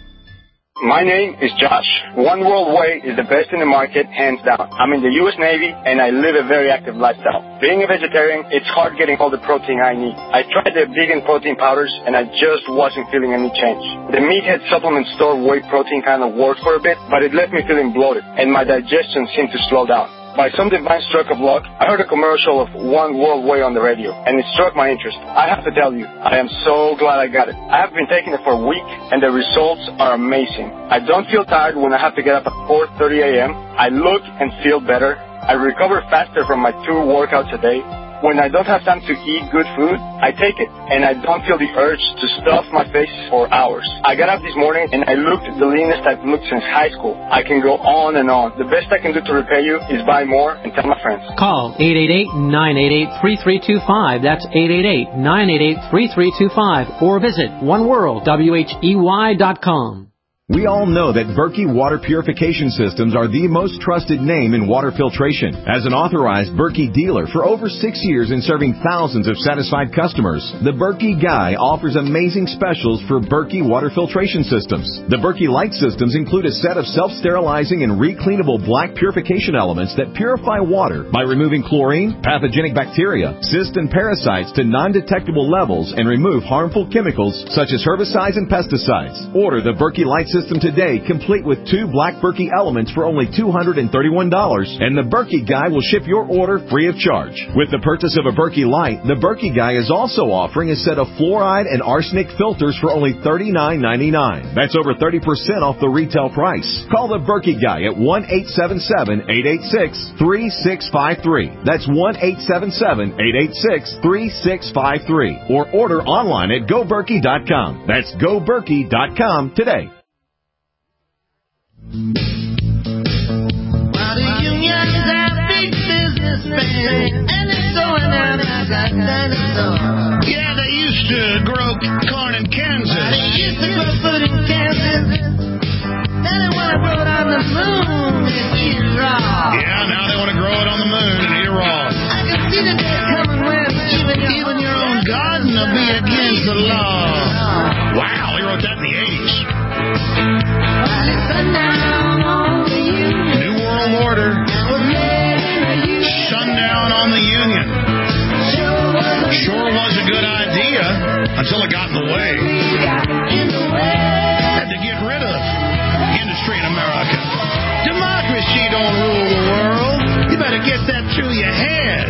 My name is Josh. One World Way is the best in the market, hands down. I'm in the U S Navy, and I live a very active lifestyle. Being a vegetarian, it's hard getting all the protein I need. I tried the vegan protein powders, and I just wasn't feeling any change. The Meathead supplement store whey protein kind of worked for a bit, but it left me feeling bloated, and my digestion seemed to slow down. By some divine stroke of luck, I heard a commercial of One World Way on the radio, and it struck my interest. I have to tell you, I am so glad I got it. I have been taking it for a week, and the results are amazing. I don't feel tired when I have to get up at four thirty a.m. I look and feel better. I recover faster from my two workouts a day. When I don't have time to eat good food, I take it, and I don't feel the urge to stuff my face for hours. I got up this morning, and I looked the leanest I've looked since high school. I can go on and on. The best I can do to repay you is buy more and tell my friends. Call eight eight eight, nine eight eight, three three two five. That's eight eight eight, nine eight eight, three three two five. Or visit one world whey dot com. We all know that Berkey Water Purification Systems are the most trusted name in water filtration. As an authorized Berkey dealer for over six years and serving thousands of satisfied customers, the Berkey Guy offers amazing specials for Berkey Water Filtration Systems. The Berkey Light Systems include a set of self-sterilizing and recleanable black purification elements that purify water by removing chlorine, pathogenic bacteria, cysts, and parasites to non-detectable levels and remove harmful chemicals such as herbicides and pesticides. Order the Berkey Light System today, complete with two black Berkey elements for only two hundred thirty-one dollars, and the Berkey Guy will ship your order free of charge. With the purchase of a Berkey Light, the Berkey Guy is also offering a set of fluoride and arsenic filters for only thirty-nine ninety-nine. That's over thirty percent off the retail price. Call the Berkey Guy at one eight seven seven, eight eight six, three six five three. That's one eight seven seven, eight eight six, three six five three. Or order online at go berkey dot com. That's go berkey dot com today. Well, the unions have big businessmen, and they're going out as a dinosaur. Yeah, they used to grow corn in Kansas. Well, they used to grow food in Kansas. Now they want to grow it on the moon and eat it raw. Yeah, now they want to grow it on the moon and eat it raw. I can see the day coming when even, even your own garden will be against the law. Wow, he wrote wrote that in the eighties. New World Order. Sundown on the Union. Sure was a good idea until it got in the way. Had to get rid of industry in America. Democracy don't rule the world. You better get that through your head.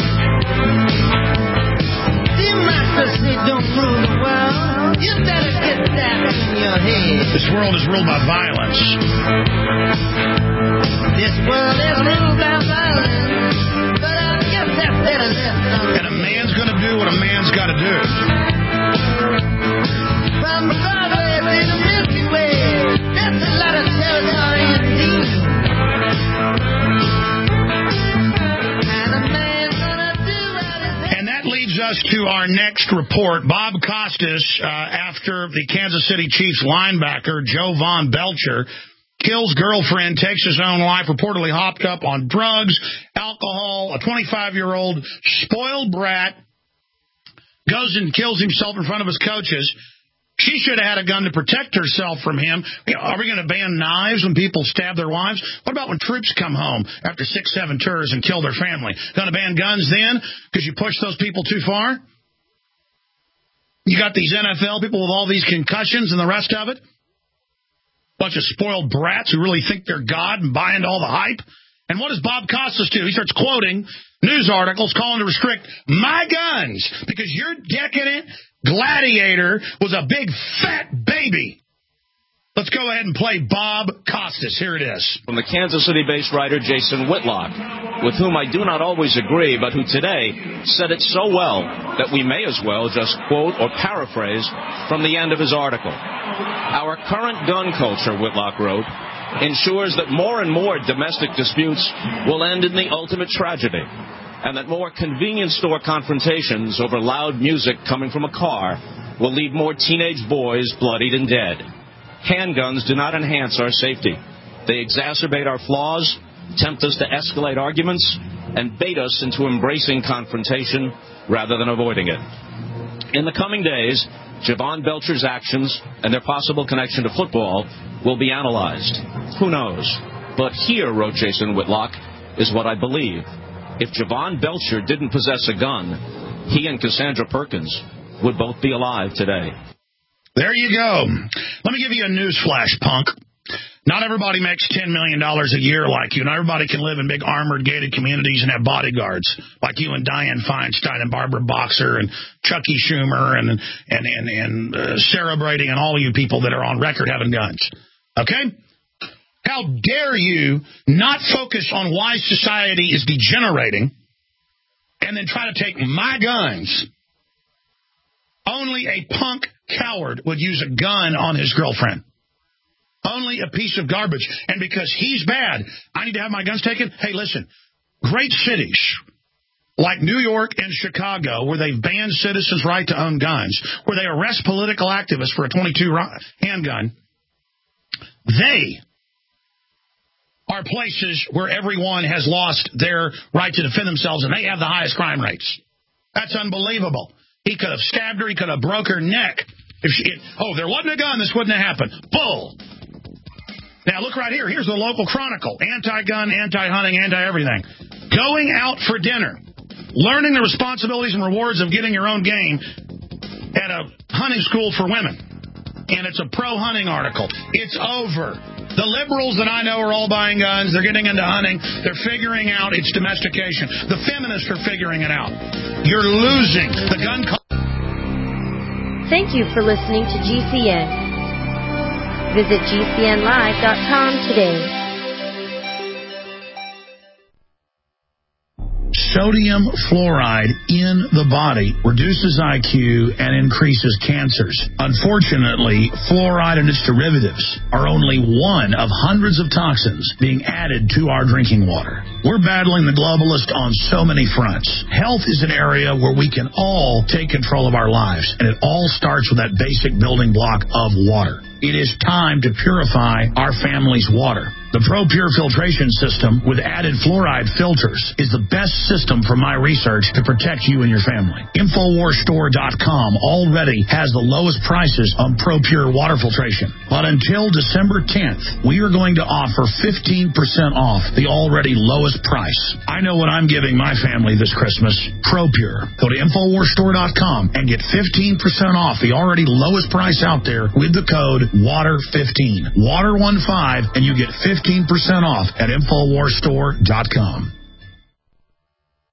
Democracy don't rule the world. You better get that in your head. This world is ruled by violence. This world is ruled by violence. But I guess that's better than something. And a man's going to do what a man's got to do. From Broadway to the Milky Way, that's a lot of territory indeed. And that leads us to our next report. Bob Costas, uh, after the Kansas City Chiefs linebacker Jovan Belcher kills girlfriend, takes his own life, reportedly hopped up on drugs, alcohol, a twenty-five-year-old spoiled brat, goes and kills himself in front of his coaches. She should have had a gun to protect herself from him. Are we going to ban knives when people stab their wives? What about when troops come home after six, seven tours and kill their family? Going to ban guns then because you push those people too far? You got these N F L people with all these concussions and the rest of it? Bunch of spoiled brats who really think they're God and buy into all the hype. And what does Bob Costas do? He starts quoting news articles calling to restrict my guns because your decadent gladiator was a big fat baby. Let's go ahead and play Bob Costas. Here it is. From the Kansas City-based writer Jason Whitlock, with whom I do not always agree, but who today said it so well that we may as well just quote or paraphrase from the end of his article. Our current gun culture, Whitlock wrote, ensures that more and more domestic disputes will end in the ultimate tragedy, and that more convenience store confrontations over loud music coming from a car will leave more teenage boys bloodied and dead. Handguns do not enhance our safety. They exacerbate our flaws, tempt us to escalate arguments, and bait us into embracing confrontation rather than avoiding it. In the coming days, Jovan Belcher's actions and their possible connection to football will be analyzed. Who knows? But here, wrote Jason Whitlock, is what I believe. If Jovan Belcher didn't possess a gun, he and Cassandra Perkins would both be alive today. There you go. Let me give you a news flash, punk. Not everybody makes ten million dollars a year like you. Not everybody can live in big armored gated communities and have bodyguards like you and Dianne Feinstein and Barbara Boxer and Chucky Schumer and and and, and uh, Sarah Brady and all of you people that are on record having guns. Okay? How dare you not focus on why society is degenerating and then try to take my guns? Only a punk coward would use a gun on his girlfriend. Only a piece of garbage. And because he's bad, I need to have my guns taken? Hey, listen, great cities like New York and Chicago, where they've banned citizens' right to own guns, where they arrest political activists for a twenty-two handgun, they are places where everyone has lost their right to defend themselves, and they have the highest crime rates. That's unbelievable. He could have stabbed her. He could have broke her neck. If she, it, oh, there wasn't a gun, this wouldn't have happened. Bull. Now, look right here. Here's the local Chronicle. Anti-gun, anti-hunting, anti-everything. Going out for dinner. Learning the responsibilities and rewards of getting your own game at a hunting school for women. And it's a pro-hunting article. It's over. The liberals that I know are all buying guns. They're getting into hunting. They're figuring out its domestication. The feminists are figuring it out. You're losing. The gun culture. Thank you for listening to G C N. Visit G C N live dot com today. Sodium fluoride in the body reduces I Q and increases cancers. Unfortunately, fluoride and its derivatives are only one of hundreds of toxins being added to our drinking water. We're battling the globalist on so many fronts. Health is an area where we can all take control of our lives, and it all starts with that basic building block of water. It is time to purify our family's water. The ProPure filtration system with added fluoride filters is the best system from my research to protect you and your family. Infowars Store dot com already has the lowest prices on ProPure water filtration. But until December tenth, we are going to offer fifteen percent off the already lowest price. I know what I'm giving my family this Christmas. ProPure. Go to Infowars Store dot com and get fifteen percent off the already lowest price out there with the code water fifteen. water fifteen, and you get fifteen percent off at Infowars Store dot com.